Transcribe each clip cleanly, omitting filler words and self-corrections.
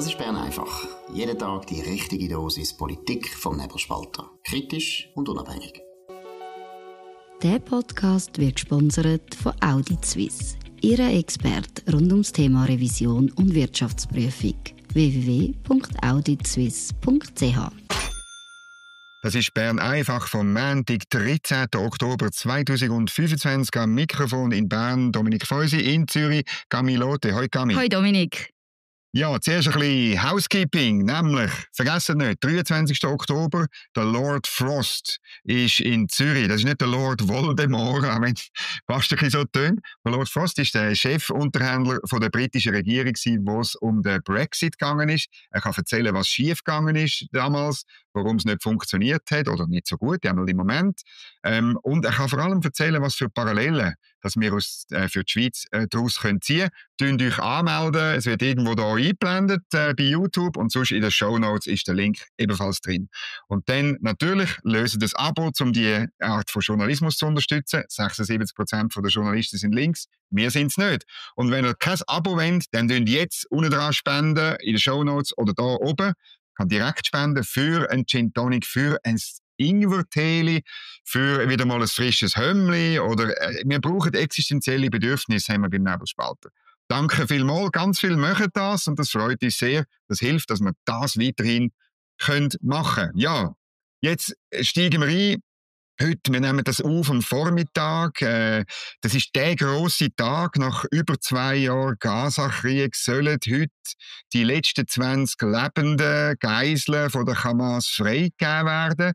Das ist Bern einfach. Jeden Tag die richtige Dosis Politik vom Nebelspalter. Kritisch und unabhängig. Der Podcast wird gesponsert von Audit Suisse, Ihrer Experte rund ums Thema Revision und Wirtschaftsprüfung. www.auditsuisse.ch. Das ist Bern einfach vom Montag, 13. Oktober 2025 am Mikrofon in Bern. Dominik Feusi in Zürich. Camilote. Hoi Cami. Hoi Dominik. Ja, zuerst ein bisschen Housekeeping, nämlich, vergessen nicht, 23. Oktober, der Lord Frost ist in Zürich. Das ist nicht der Lord Voldemort, auch wenn es fast ein bisschen so tönt. Der Lord Frost ist der Chefunterhändler von der britischen Regierung, wo es um den Brexit gegangen ist. Er kann erzählen, was schief gegangen ist damals, warum es nicht funktioniert hat oder nicht so gut, einmal im Moment. Und er kann vor allem erzählen, was für Parallelen dass wir für die Schweiz daraus ziehen können. Tönt euch anmelden, es wird irgendwo da eingeblendet bei YouTube und sonst in den Shownotes ist der Link ebenfalls drin. Und dann natürlich lösen das Abo, um die Art von Journalismus zu unterstützen. 76% der Journalisten sind links, wir sind es nicht. Und wenn ihr kein Abo wollt, dann könnt ihr jetzt unten dran spenden, in den Shownotes oder da oben. Kann direkt spenden für einen Gin Tonic, für ein Ingwerteli, für wieder mal ein frisches Hömmli oder wir brauchen existenzielle Bedürfnisse, haben wir beim Nebelspalter. Danke vielmals, ganz viel machen das und das freut uns sehr. Das hilft, dass wir das weiterhin machen können. Ja, jetzt steigen wir ein. Heute, wir nehmen das auf am Vormittag. Das ist der grosse Tag. Nach über 2 Jahren Gaza-Krieg sollen heute die letzten 20 lebenden Geiseln von der Hamas freigegeben werden.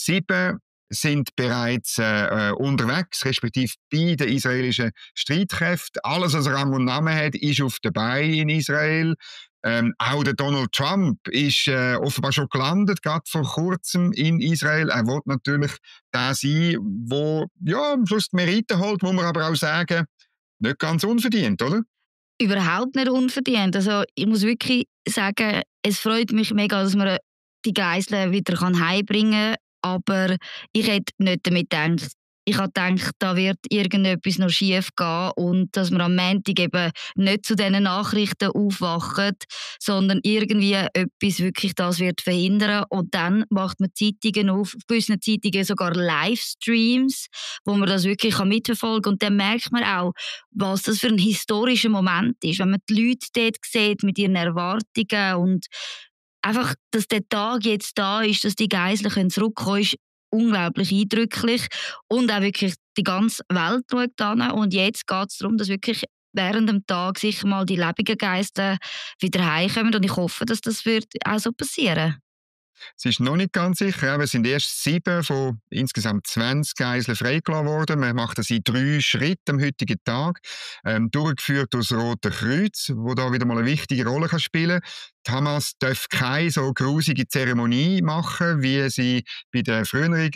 7 sind bereits unterwegs, respektive bei den israelischen Streitkräften. Alles, was Rang und Namen hat, ist auf der Beine in Israel. Auch der Donald Trump ist offenbar schon gelandet, gerade vor kurzem in Israel. Er will natürlich der sein, der am Schluss die Merite holt, muss man aber auch sagen, nicht ganz unverdient, oder? Überhaupt nicht unverdient. Also ich muss wirklich sagen, es freut mich mega, dass man die Geiseln wieder heimbringen kann. Aber ich hätte nicht damit gedacht. Ich habe gedacht, da wird irgendetwas noch schief gehen und dass man am Montag eben nicht zu diesen Nachrichten aufwacht, sondern irgendwie etwas wirklich das wird verhindern. Und dann macht man Zeitungen auf gewissen Zeitungen sogar Livestreams, wo man das wirklich mitverfolgen kann. Und dann merkt man auch, was das für ein historischer Moment ist, wenn man die Leute dort sieht mit ihren Erwartungen und einfach, dass der Tag jetzt da ist, dass die Geiseln zurückkommen können, ist unglaublich eindrücklich. Und auch wirklich die ganze Welt schaut an. Und jetzt geht es darum, dass wirklich während dem Tag sicher mal die lebenden Geiseln wieder heimkommen. Und ich hoffe, dass das wird auch so passieren. Es ist noch nicht ganz sicher, aber es sind erst 7 von insgesamt 20 Geiseln freigelassen worden. Man macht das in 3 Schritten am heutigen Tag, durchgeführt durch das Rote Kreuz, wo da wieder mal eine wichtige Rolle spielen kann. Die Hamas darf keine so grusige Zeremonie machen, wie sie bei den früheren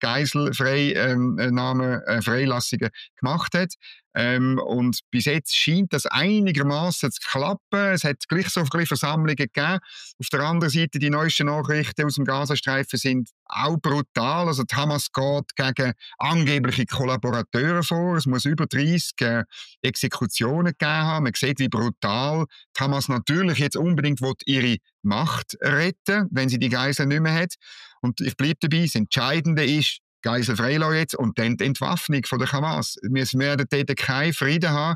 Freilassungen gemacht hat. Und bis jetzt scheint das einigermaßen zu klappen. Es hat gleich so viele Versammlungen gegeben. Auf der anderen Seite, die neuesten Nachrichten aus dem Gazastreifen sind auch brutal. Also die Hamas geht gegen angebliche Kollaborateure vor. Es muss über 30 Exekutionen gegeben haben. Man sieht, wie brutal die Hamas natürlich jetzt unbedingt ihre Macht retten, wenn sie die Geiseln nicht mehr hat. Und ich bleibe dabei, das Entscheidende ist, Geisel freilassen jetzt und dann die Entwaffnung von der Hamas. Wir werden dort keinen Frieden haben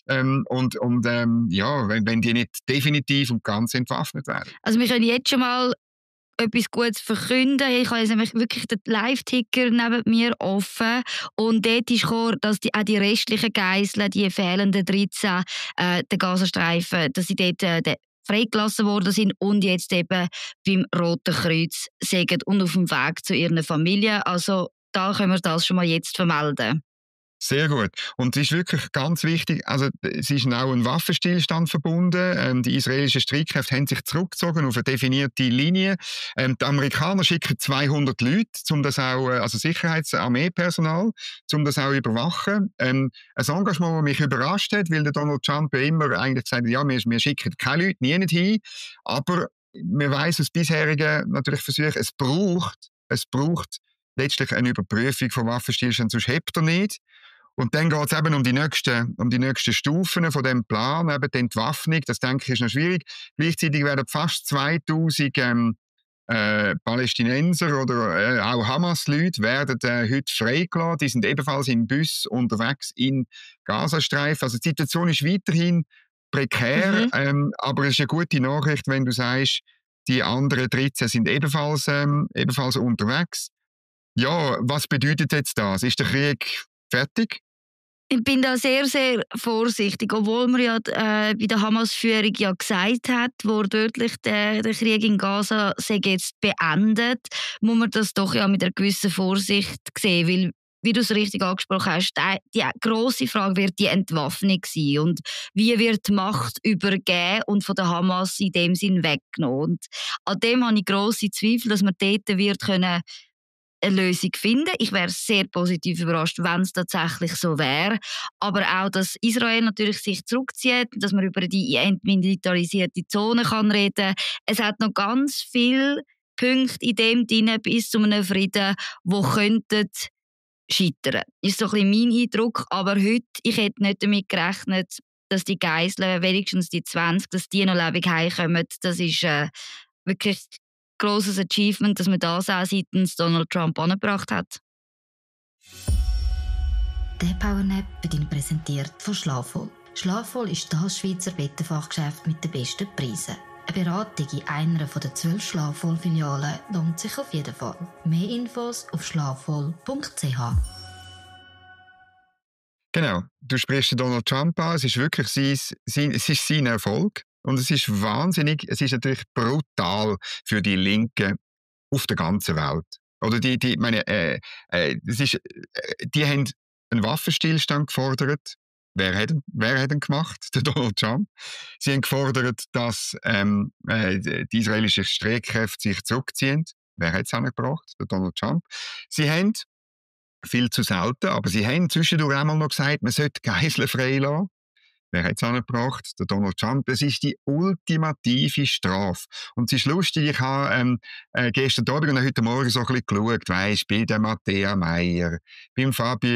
wenn die nicht definitiv und ganz entwaffnet werden. Also wir können jetzt schon mal etwas Gutes verkünden. Ich habe jetzt nämlich wirklich den Live-Ticker neben mir offen und dort ist klar, dass auch die restlichen Geiseln, die fehlenden 13, der Gazastreifen, dass sie dort freigelassen worden sind und jetzt eben beim Roten Kreuz sind und auf dem Weg zu ihren Familien. Also da können wir das schon mal jetzt vermelden. Sehr gut. Und es ist wirklich ganz wichtig, also es ist auch ein Waffenstillstand verbunden. Die israelischen Streitkräfte haben sich zurückgezogen auf eine definierte Linie. Die Amerikaner schicken 200 Leute, um das auch, also Sicherheitsarmeepersonal, um das auch überwachen. Ein Engagement, das mich überrascht hat, weil der Donald Trump ja immer eigentlich gesagt hat, ja, wir schicken keine Leute, nie nicht hin. Aber man weiss aus bisherigen natürlich Versuchen, es braucht letztlich eine Überprüfung von Waffenstillstand, sonst hebt er nicht. Und dann geht es eben um die nächsten Stufen von dem Plan, eben die Entwaffnung. Das denke ich ist noch schwierig. Gleichzeitig werden fast 2000 Palästinenser oder auch Hamas-Leute werden heute freigelassen. Die sind ebenfalls im Bus unterwegs in Gazastreifen. Also die Situation ist weiterhin prekär, aber es ist eine gute Nachricht, wenn du sagst, die anderen 13 sind ebenfalls unterwegs. Ja, was bedeutet jetzt das? Ist der Krieg fertig? Ich bin da sehr, sehr vorsichtig, obwohl man ja bei der Hamas-Führung ja gesagt hat, wortwörtlich der Krieg in Gaza sei jetzt beendet, muss man das doch ja mit einer gewissen Vorsicht sehen, weil, wie du es richtig angesprochen hast, die grosse Frage wird die Entwaffnung sein und wie wird die Macht übergeben und von der Hamas in dem Sinn weggenommen. Und an dem habe ich grosse Zweifel, dass man dort wird können eine Lösung finden. Ich wäre sehr positiv überrascht, wenn es tatsächlich so wäre. Aber auch, dass Israel natürlich sich zurückzieht, dass man über die entmilitarisierte Zone kann reden. Es hat noch ganz viele Punkte in dem drin bis zu einem Frieden, die könnten scheitern. Ist so ein bisschen mein Eindruck. Aber heute, ich hätte nicht damit gerechnet, dass die Geiseln, wenigstens die 20, dass die noch lebendig heimkommen. Das ist wirklich grosses Achievement, dass man das auch seitens Donald Trump angebracht hat. Der Powernap wird Ihnen präsentiert von Schlafvoll. Schlafvoll ist das Schweizer Bettenfachgeschäft mit den besten Preisen. Eine Beratung in einer der 12 Schlafvoll-Filialen lohnt sich auf jeden Fall. Mehr Infos auf schlafvoll.ch. Genau, du sprichst Donald Trump an, es ist wirklich sein Erfolg. Und es ist wahnsinnig, es ist natürlich brutal für die Linken auf der ganzen Welt. Oder die haben einen Waffenstillstand gefordert. Wer hat ihn gemacht? Der Donald Trump. Sie haben gefordert, dass die israelischen Streitkräfte sich zurückziehen. Wer hat es angebracht? Der Donald Trump. Sie haben, viel zu selten, aber sie haben zwischendurch einmal noch gesagt, man sollte Geiseln freilassen. Wer hat es angebracht? Der Donald Trump. Das ist die ultimative Strafe. Und es ist lustig, ich habe gestern Abend und heute Morgen so ein bisschen geschaut, weisst, bei der Matthäa Meier, beim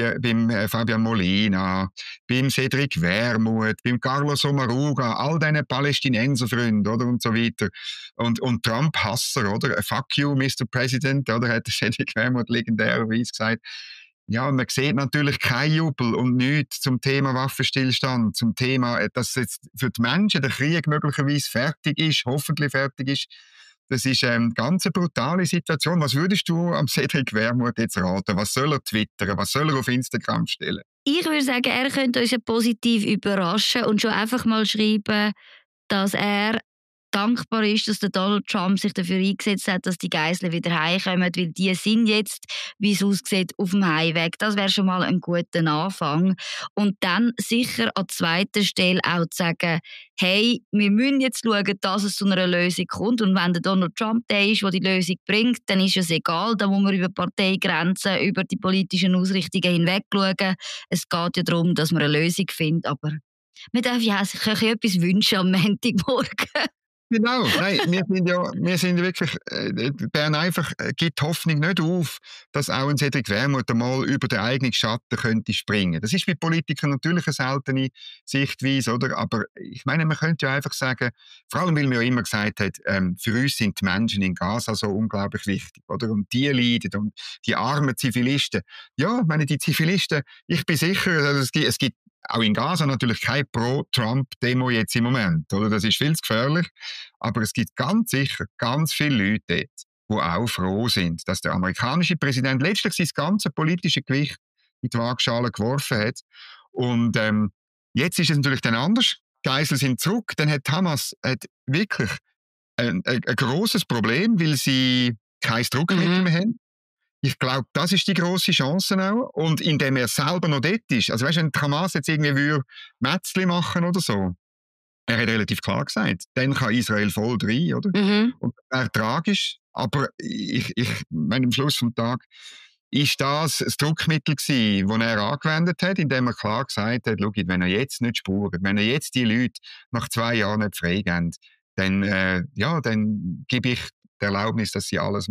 Fabian Molina, beim Cedric Wermuth, beim Carlos Omaruga, all diesen Palästinenserfreunden, oder, und so weiter. Und Trump-Hasser, oder? Fuck you, Mr. President, oder? Hat Cedric Wermuth legendärerweise gesagt. Ja, man sieht natürlich kein Jubel und nichts zum Thema Waffenstillstand, zum Thema, dass jetzt für die Menschen der Krieg möglicherweise fertig ist, hoffentlich fertig ist. Das ist eine ganz brutale Situation. Was würdest du am Cedric Wermuth jetzt raten? Was soll er twittern? Was soll er auf Instagram stellen? Ich würde sagen, er könnte uns ja positiv überraschen und schon einfach mal schreiben, dass er dankbar ist, dass der Donald Trump sich dafür eingesetzt hat, dass die Geiseln wieder heimkommen, weil die sind jetzt, wie es aussieht, auf dem Heimweg. Das wäre schon mal ein guter Anfang. Und dann sicher an zweiter Stelle auch zu sagen, hey, wir müssen jetzt schauen, dass es zu einer Lösung kommt. Und wenn der Donald Trump der ist, der die Lösung bringt, dann ist es egal. Da muss man über Parteigrenzen, über die politischen Ausrichtungen hinweg schauen. Es geht ja darum, dass man eine Lösung findet. Aber man darf ja sich etwas wünschen am Montagmorgen. Genau, nein, wir sind wirklich, Bern einfach gibt Hoffnung nicht auf, dass auch ein Cedric Wermuth einmal über den eigenen Schatten könnte springen. Das ist bei Politikern natürlich eine seltene Sichtweise, oder? Aber ich meine, man könnte ja einfach sagen, vor allem weil man ja immer gesagt hat, für uns sind die Menschen in Gaza so unglaublich wichtig, oder? Und die leiden und die armen Zivilisten. Ja, ich meine, die Zivilisten, ich bin sicher, also es gibt auch in Gaza natürlich keine Pro-Trump-Demo jetzt im Moment, oder? Das ist viel zu gefährlich. Aber es gibt ganz sicher ganz viele Leute dort, die auch froh sind, dass der amerikanische Präsident letztlich sein ganzes politisches Gewicht in die Waagschale geworfen hat. Und jetzt ist es natürlich dann anders. Die Geiseln sind zurück. Dann hat Hamas wirklich ein grosses Problem, weil sie kein Druckmittel mehr haben. Ich glaube, das ist die grosse Chance auch. Und indem er selber noch dort ist, also weißt du, wenn die Hamas jetzt irgendwie Mätzli machen oder so, er hat relativ klar gesagt, dann kann Israel voll rein, oder? Und das wäre tragisch. Aber ich meine, am Schluss des Tages ist das Druckmittel gewesen, das er angewendet hat, indem er klar gesagt hat, schau, wenn er jetzt nicht spurt, wenn er jetzt die Leute nach 2 Jahren nicht freigeben, dann gebe ich die Erlaubnis, dass sie alles machen.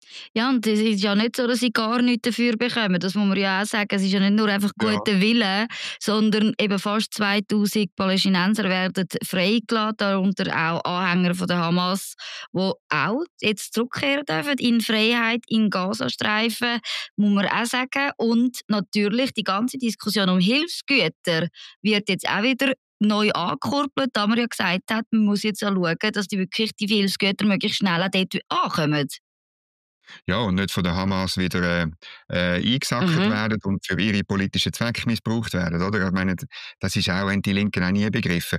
Ja, und es ist ja nicht so, dass sie gar nichts dafür bekommen. Das muss man ja auch sagen. Es ist ja nicht nur einfach guter Wille, sondern eben fast 2000 Palästinenser werden freigelassen, darunter auch Anhänger von der Hamas, die auch jetzt zurückkehren dürfen in Freiheit in Gazastreifen, muss man auch sagen. Und natürlich die ganze Diskussion um Hilfsgüter wird jetzt auch wieder neu angekurbelt, da man ja gesagt hat, man muss jetzt auch schauen, dass die Hilfsgüter möglichst schnell auch dort ankommen. Ja, und nicht von der Hamas wieder eingesackt werden und für ihre politischen Zwecke missbraucht werden. Oder? Ich meine, das ist auch, haben die Linken auch nie begriffen.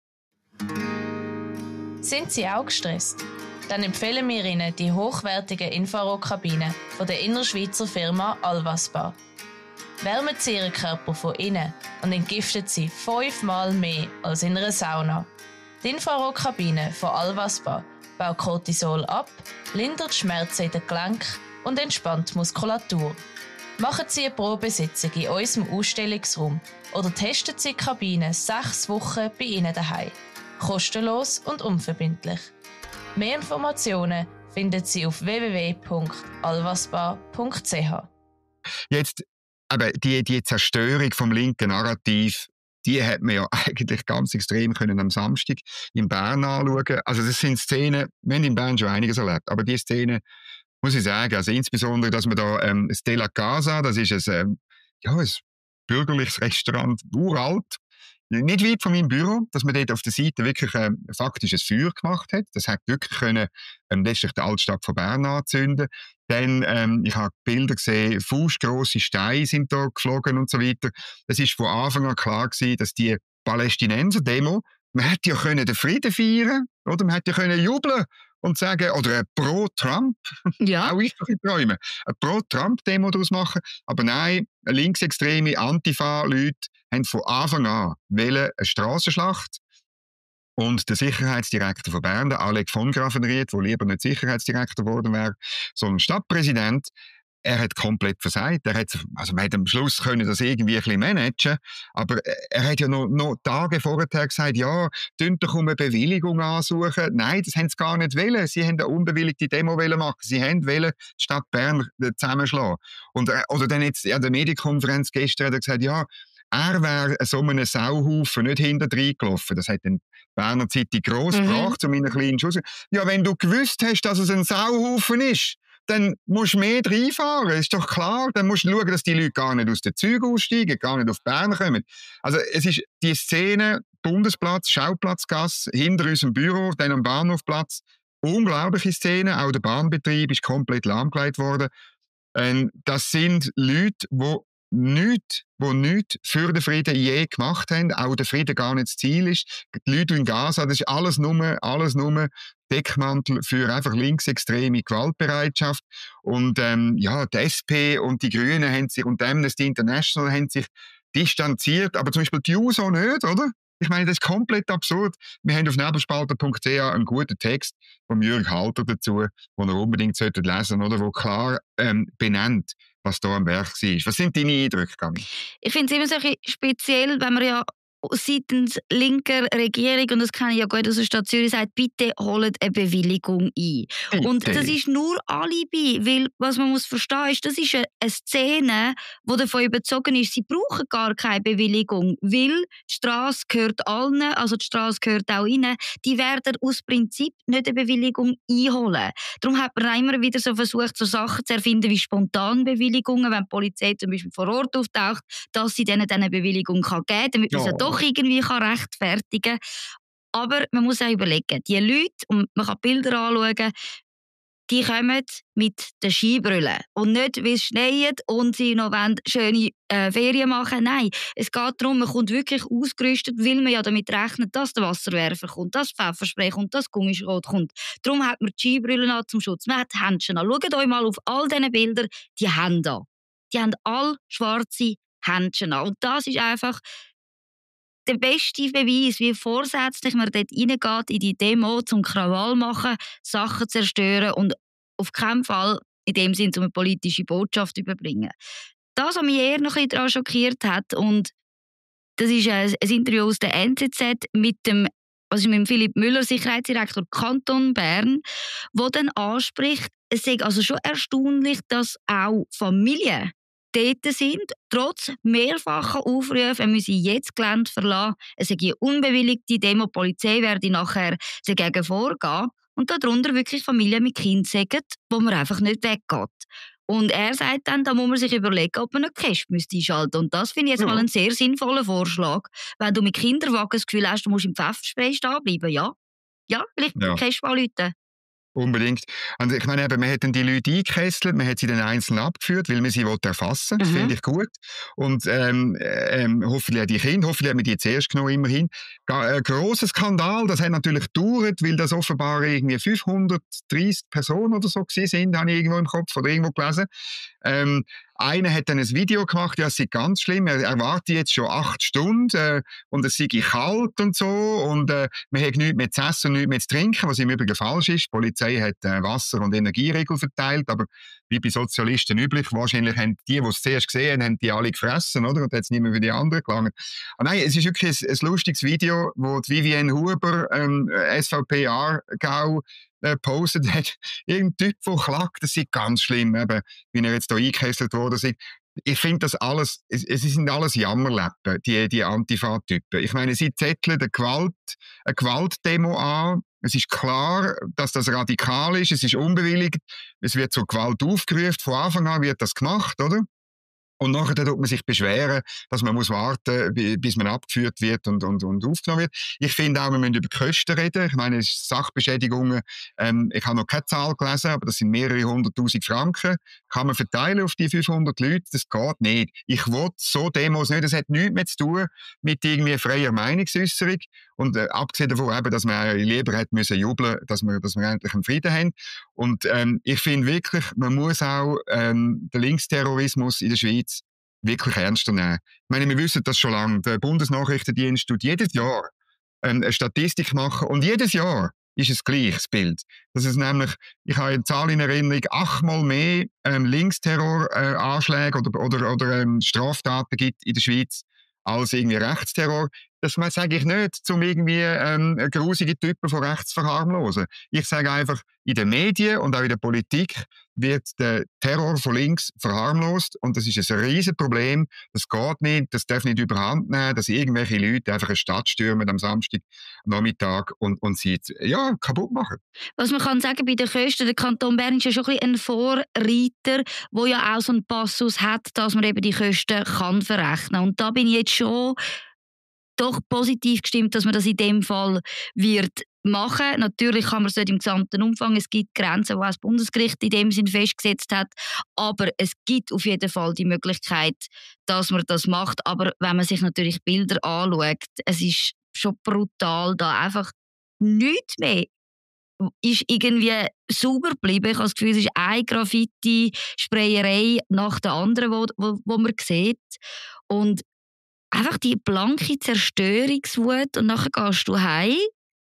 Sind Sie auch gestresst? Dann empfehlen wir Ihnen die hochwertigen Infrarotkabinen von der innerschweizer Firma Alvaspa. Wärmen Sie Ihren Körper von innen und entgiftet Sie 5-mal mehr als in einer Sauna. Die Infrarotkabine von Alvaspa baut Cortisol ab, lindert Schmerzen in den Gelenken und entspannt die Muskulatur. Machen Sie eine Probesitzung in unserem Ausstellungsraum oder testen Sie die Kabine 6 Wochen bei Ihnen daheim. Kostenlos und unverbindlich. Mehr Informationen finden Sie auf www.alvaspa.ch. Jetzt, aber die Zerstörung vom linken Narrativ, die hat man ja eigentlich ganz extrem können am Samstag in Bern anschauen. Also das sind Szenen, wir haben in Bern schon einiges erlebt, aber die Szenen, muss ich sagen, also insbesondere, dass man da Stella Casa, das ist ein bürgerliches Restaurant, uralt, nicht weit von meinem Büro, dass man dort auf der Seite wirklich faktisch ein Feuer gemacht hat. Das hat wirklich können, letztlich die Altstadt von Bern anzünden. Dann, ich habe Bilder gesehen, fußgrosse Steine sind da geflogen und so weiter. Es ist von Anfang an klar gewesen, dass die Palästinenser-Demo, man hätte ja können den Frieden feiern, oder? Man hätte ja können jubeln und sagen, oder eine Pro-Trump, Ja. auch ich träume, eine Pro-Trump-Demo daraus machen. Aber nein, linksextreme Antifa-Leute haben von Anfang an eine Strassenschlacht. Und der Sicherheitsdirektor von Bern, der Alec von Graffenried, der lieber nicht Sicherheitsdirektor geworden wäre, sondern Stadtpräsident, er hat komplett versagt. Man hat am Schluss können das irgendwie ein bisschen managen, aber er hat ja noch Tage vorher gesagt, ja, dünnt doch um eine Bewilligung ansuchen. Nein, das haben sie gar nicht wollen. Sie haben eine unbewilligte Demo machen. Sie haben wollen die Stadt Bern zusammenschlagen. Oder dann jetzt an der Medienkonferenz gestern hat er gesagt, ja, er wäre so einem Sauhaufen nicht hinterher gelaufen. Das hat dann Berner Zeitung gross gebracht, zu meiner kleinen Schuss. Ja, wenn du gewusst hast, dass es ein Sauhaufen ist, dann musst du mehr reinfahren. Ist doch klar. Dann musst du schauen, dass die Leute gar nicht aus den Zügen aussteigen, gar nicht auf Bern kommen. Also, es ist die Szene, Bundesplatz, Schauplatzgasse, hinter unserem Büro, dann am Bahnhofplatz. Unglaubliche Szene. Auch der Bahnbetrieb ist komplett lahmgelegt worden. Das sind Leute, die nichts für den Frieden je gemacht haben, auch der Frieden gar nicht das Ziel ist. Die Leute in Gaza, das ist alles nur Deckmantel für einfach linksextreme Gewaltbereitschaft. Und die SP und die Grünen haben sich und Amnesty International haben sich distanziert, aber zum Beispiel die JUSO nicht, oder? Ich meine, das ist komplett absurd. Wir haben auf nebelspalter.ch einen guten Text von Jürg Halter dazu, den ihr unbedingt lesen solltet, oder, wo klar benennt, was da am Werk war. Was sind deine Eindrücke, Gabi? Ich finde es immer so ein bisschen speziell, wenn man ja seitens linker Regierung, und das kenne ich ja gut aus der Stadt Zürich, sagt, bitte holt eine Bewilligung ein. Bitte. Und das ist nur Alibi, weil, was man muss verstehen ist, das ist eine Szene, die davon überzogen ist, sie brauchen gar keine Bewilligung, weil die Strasse gehört allen, also die Strasse gehört auch ihnen, die werden aus Prinzip nicht eine Bewilligung einholen. Darum hat man immer wieder so versucht, so Sachen zu erfinden wie Spontanbewilligungen, wenn die Polizei zum Beispiel vor Ort auftaucht, dass sie denen eine Bewilligung geben kann, damit man sie doch irgendwie rechtfertigen kann. Aber man muss auch überlegen, die Leute, und man kann Bilder anschauen, die kommen mit den Skibrüllen. Und nicht, weil es schneit und sie noch schöne Ferien machen. Nein, es geht darum, man kommt wirklich ausgerüstet, weil man ja damit rechnet, dass der Wasserwerfer kommt, dass Pfefferspray kommt, dass Gummischrot kommt. Darum hat man die Skibrüllen an zum Schutz. Man hat Händchen an. Schaut euch mal auf all diesen Bildern die Hände an. Die haben alle schwarze Händchen an. Und das ist einfach der beste Beweis, wie vorsätzlich man dort reingeht in die Demo, zum Krawall machen, Sachen zerstören und auf keinen Fall in dem Sinne eine politische Botschaft überbringen. Das, was mich eher noch ein bisschen daran schockiert hat, und das ist ein Interview aus der NZZ mit dem was ist mit dem Philipp Müller, Sicherheitsdirektor Kanton Bern, der dann anspricht, es ist also schon erstaunlich, dass auch Familien dort sind, trotz mehrfacher Aufrufe, er müsse jetzt das Gelände verlassen, es sei eine unbewilligte Demo, die Polizei werde nachher dagegen vorgehen und darunter wirklich Familien mit Kindern sagen, wo man einfach nicht weggeht. Und er sagt dann, da muss man sich überlegen, ob man einen Cash einschalten müsste. Und das finde ich jetzt mal einen sehr sinnvollen Vorschlag. Wenn du mit Kinderwagen das Gefühl hast, du musst im Pfefferspray stehen bleiben, ja, vielleicht Cash anrufen. Unbedingt. Und ich meine, eben, man hat dann die Leute eingekesselt, man hat sie dann einzeln abgeführt, weil man sie erfassen will. Das finde ich gut. Und hoffentlich auch die Kinder, hoffentlich hat man die zuerst genommen, immerhin. Ein grosser Skandal, das hat natürlich gedauert, weil das offenbar irgendwie 530 Personen oder so gewesen sind, habe ich irgendwo im Kopf oder irgendwo gelesen. Einer hat dann ein Video gemacht, ja, es sei ganz schlimm, er wartet jetzt schon 8 Stunden und es sei kalt und so und man hat nichts mehr zu essen und nichts mehr zu trinken, was im Übrigen falsch ist. Die Polizei hat Wasser- und Energieriegel verteilt, aber wie bei Sozialisten üblich, wahrscheinlich haben die es zuerst gesehen haben, die alle gefressen, oder? Und hat es nicht mehr für die anderen gelangt. Aber nein, es ist wirklich ein lustiges Video, wo die Vivienne Huber, SVP Aargau, gepostet hat. Irgendein Typ, der klagt, das ist ganz schlimm, eben, wie er jetzt hier eingekesselt worden ist. Ich finde das alles, es sind alles Jammerlappen, die Antifa-Typen. Ich meine, sie zetteln eine Gewaltdemo an. Es ist klar, dass das radikal ist, es ist unbewilligt, es wird zur Gewalt aufgerufen, von Anfang an wird das gemacht, oder? Und nachher tut man sich beschweren, dass man muss warten, bis man abgeführt wird und aufgenommen wird. Ich finde auch, wir müssen über Kosten reden. Ich meine, Sachbeschädigungen, ich habe noch keine Zahl gelesen, aber das sind mehrere 100'000 Franken. Kann man verteilen auf die 500 Leute? Das geht nicht. Ich will so Demos nicht. Das hat nichts mehr zu tun mit irgendwie freier Meinungsäußerung. Und abgesehen davon eben, dass man lieber hätte müssen jubeln, dass wir endlich einen Frieden haben. Und ich finde wirklich, man muss auch den Linksterrorismus in der Schweiz wirklich ernster nehmen. Ich meine, wir wissen das schon lange. Der Bundesnachrichtendienst tut jedes Jahr eine Statistik machen und jedes Jahr ist es gleich, das Bild. Das ist nämlich, ich habe eine Zahl in Erinnerung, 8-mal mehr Linksterror-Anschläge oder Straftaten gibt in der Schweiz als irgendwie Rechtsterror. Das sage ich nicht, um irgendwie grusige Typen von rechts zu verharmlosen. Ich sage einfach, in den Medien und auch in der Politik wird der Terror von links verharmlost und das ist ein riesen Problem. Das geht nicht, das darf nicht überhand nehmen, dass irgendwelche Leute einfach eine Stadt stürmen am Samstagnachmittag und sie kaputt machen. Was man kann sagen bei den Kosten, der Kanton Bern ist ja schon ein Vorreiter, der ja auch so einen Passus hat, dass man eben die Kosten kann verrechnen kann. Und da bin ich jetzt schon doch positiv gestimmt, dass man das in dem Fall wird machen. Natürlich kann man es nicht im gesamten Umfang. Es gibt Grenzen, die auch das Bundesgericht in dem Sinn festgesetzt hat. Aber es gibt auf jeden Fall die Möglichkeit, dass man das macht. Aber wenn man sich natürlich Bilder anschaut, es ist schon brutal, da einfach nichts mehr ist irgendwie sauber geblieben. Ich habe das Gefühl, es ist eine Graffiti-Sprayerei nach der anderen, wo man sieht. Und einfach die blanke Zerstörungswut und nachher gehst du heim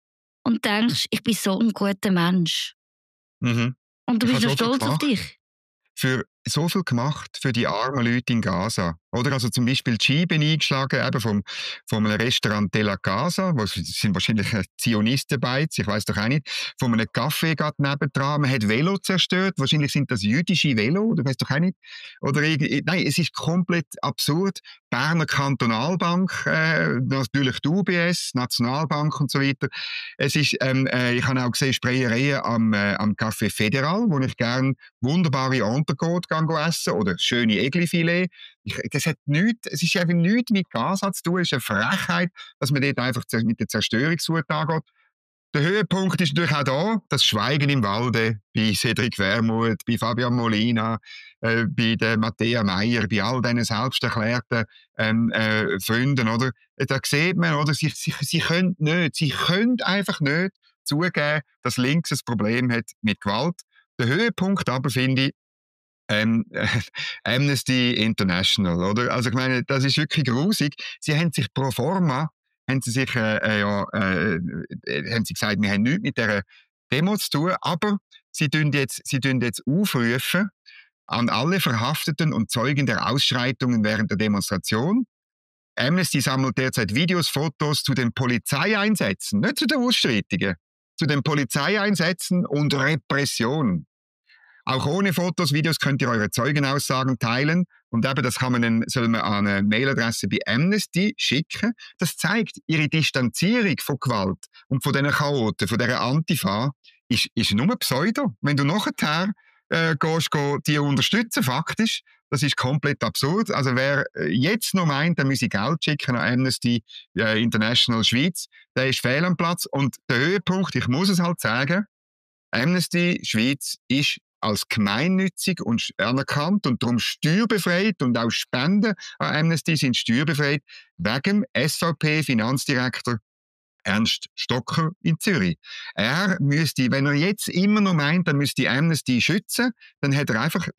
und denkst, ich bin so ein guter Mensch. Mhm. Und du bist noch stolz auf dich. Für so viel gemacht für die armen Leute in Gaza. Oder also zum Beispiel die Scheiben eingeschlagen eben vom einem Restaurant de la Casa, wo sind wahrscheinlich Zionisten-Beiz, ich weiß doch auch nicht, von einem Café gerade nebendran. Man hat Velo zerstört, wahrscheinlich sind das jüdische Velo, oder weiß doch auch nicht. Oder nein, es ist komplett absurd. Berner Kantonalbank, natürlich die UBS, Nationalbank und so weiter. Es ist, ich habe auch gesehen, Sprayereien am Café Federal, wo ich gerne wunderbare Entrecote essen oder schöne Egli-Filet. Es ist einfach nichts mit Gaza zu tun. Es ist eine Frechheit, dass man dort einfach mit der Zerstörungswut angeht. Der Höhepunkt ist natürlich auch da, das Schweigen im Walde, bei Cedric Wermuth, bei Fabian Molina, bei der Matthäa Meier, bei all diesen selbsterklärten Freunden, oder? Da sieht man, oder? Sie können einfach nicht zugeben, dass links ein Problem hat mit Gewalt. Der Höhepunkt aber finde ich, Amnesty International, oder? Also ich meine, das ist wirklich grusig. Sie haben sich pro forma, haben sie gesagt, wir haben nichts mit dieser Demo zu tun, aber sie tun jetzt aufrufen an alle Verhafteten und Zeugen der Ausschreitungen während der Demonstration, Amnesty sammelt derzeit Videos, Fotos zu den Polizeieinsätzen, nicht zu den Ausschreitungen, zu den Polizeieinsätzen und Repression. Auch ohne Fotos, Videos könnt ihr eure Zeugenaussagen teilen und eben das soll man an eine Mailadresse bei Amnesty schicken. Das zeigt ihre Distanzierung von Gewalt und von diesen Chaoten, von dieser Antifa, ist nur Pseudo. Wenn du nachher gehst die unterstützen, faktisch, das ist komplett absurd. Also wer jetzt noch meint, der müsse Geld schicken an Amnesty International Schweiz, der ist fehl am Platz. Und der Höhepunkt, ich muss es halt sagen, Amnesty Schweiz ist als gemeinnützig und anerkannt und darum steuerbefreit und auch Spenden an Amnesty sind steuerbefreit wegen SVP-Finanzdirektor Ernst Stocker in Zürich. Er müsste, wenn er jetzt immer noch meint, er müsste Amnesty schützen, dann liegt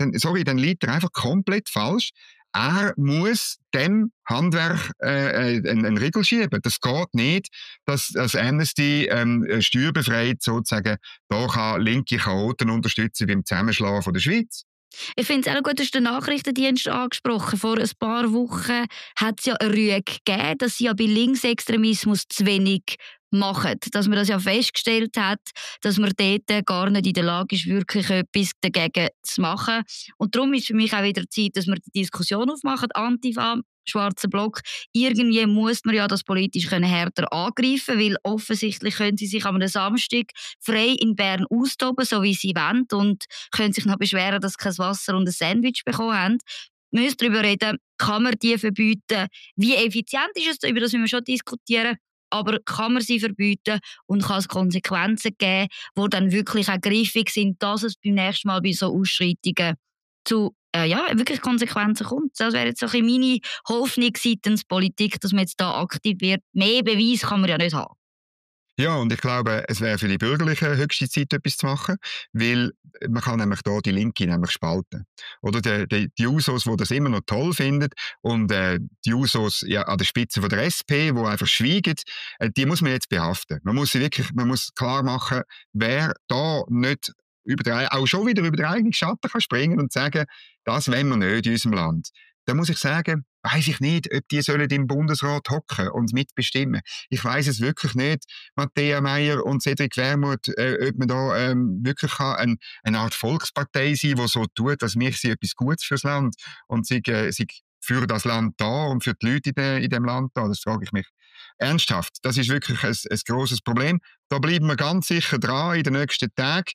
er einfach komplett falsch. Er muss dem Handwerk einen Riegel schieben. Das geht nicht, dass Amnesty steuerbefreit sozusagen da kann linke Chaoten unterstützen beim Zusammenschlagen von der Schweiz. Ich finde es auch gut, dass der Nachrichtendienst angesprochen. Vor ein paar Wochen hat es ja eine Rüge gegeben, dass sie ja bei Linksextremismus zu wenig machen. Dass man das ja festgestellt hat, dass man dort gar nicht in der Lage ist, wirklich etwas dagegen zu machen. Und darum ist für mich auch wieder Zeit, dass wir die Diskussion aufmachen. Antifa, schwarzer Block. Irgendwie muss man ja das politisch härter angreifen, weil offensichtlich können sie sich am Samstag frei in Bern austoben, so wie sie wollen, und können sich noch beschweren, dass sie kein Wasser und ein Sandwich bekommen haben. Wir müssen darüber reden, kann man die verbieten? Wie effizient ist es? Über das müssen wir schon diskutieren. Aber kann man sie verbieten und kann es Konsequenzen geben, die dann wirklich auch griffig sind, dass es beim nächsten Mal bei so Ausschreitungen zu wirklich Konsequenzen kommt. Das wäre jetzt so ein bisschen meine Hoffnung seitens Politik, dass man jetzt da aktiv wird. Mehr Beweis kann man ja nicht haben. Ja, und ich glaube, es wäre für die Bürgerlichen höchste Zeit, etwas zu machen, weil man kann nämlich da die Linke nämlich spalten. Oder die Jusos, die das immer noch toll finden, und die Jusos an der Spitze von der SP, die einfach schweigen, die muss man jetzt behaften. Man muss klar machen, wer da nicht auch schon wieder über den eigenen Schatten kann springen und sagen, das wollen wir nicht in unserem Land. Dann muss ich sagen, weiss ich nicht, ob die sollen im Bundesrat hocken und mitbestimmen. Ich weiss es wirklich nicht, Matthäa Meier und Cedric Wermuth, ob man da wirklich eine Art Volkspartei sein kann, die so tut, als wäre sie etwas Gutes fürs Land und sie für das Land da und für die Leute in dem Land da. Das frage ich mich ernsthaft. Das ist wirklich ein grosses Problem. Da bleiben wir ganz sicher dran in den nächsten Tagen.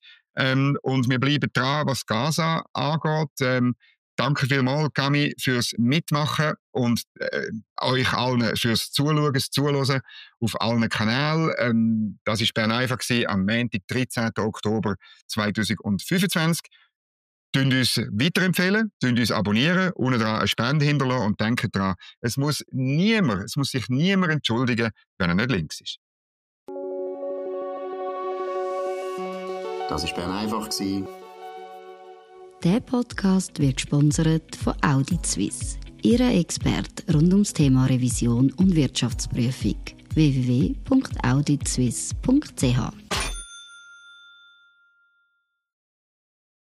Und wir bleiben dran, was Gaza angeht. Danke vielmals, Cami, fürs Mitmachen und euch allen fürs Zuschauen, das Zuhören auf allen Kanälen. Das war Bern einfach am Montag, 13. Oktober 2025. Tönt uns weiterempfehlen, tönt uns abonnieren, unten dran eine Spende hinterlassen und denkt dran, es muss sich niemand entschuldigen, wenn er nicht links ist. Das war Bern einfach. Der Podcast wird gesponsert von Audit Suisse, Ihrer Experte rund ums Thema Revision und Wirtschaftsprüfung. www.auditsuisse.ch